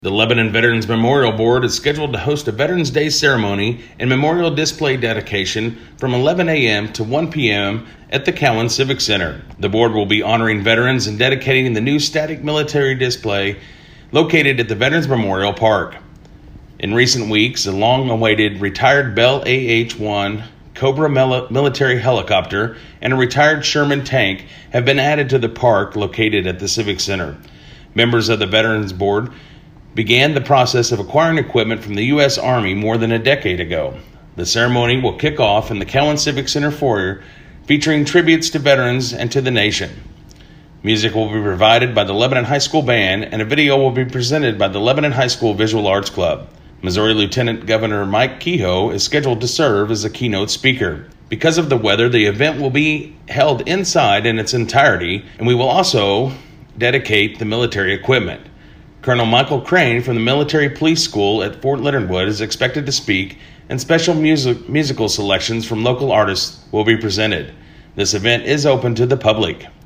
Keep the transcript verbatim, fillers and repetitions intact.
The Lebanon Veterans Memorial Board is scheduled to host a Veterans Day ceremony and memorial display dedication from eleven a.m. to one p.m. at the Cowan Civic Center. The board will be honoring veterans and dedicating the new static military display located at the Veterans Memorial Park. In recent weeks, a long-awaited retired Bell A H one Cobra military helicopter and a retired Sherman tank have been added to the park located at the Civic Center. Members of the Veterans Board began the process of acquiring equipment from the U S Army more than a decade ago. The ceremony will kick off in the Cowan Civic Center foyer, featuring tributes to veterans and to the nation. Music will be provided by the Lebanon High School Band, and a video will be presented by the Lebanon High School Visual Arts Club. Missouri Lieutenant Governor Mike Kehoe is scheduled to serve as a keynote speaker. Because of the weather, the event will be held inside in its entirety, and we will also dedicate the military equipment. Colonel Michael Crane from the Military Police School at Fort Leonard Wood is expected to speak, and special music, musical selections from local artists will be presented. This event is open to the public.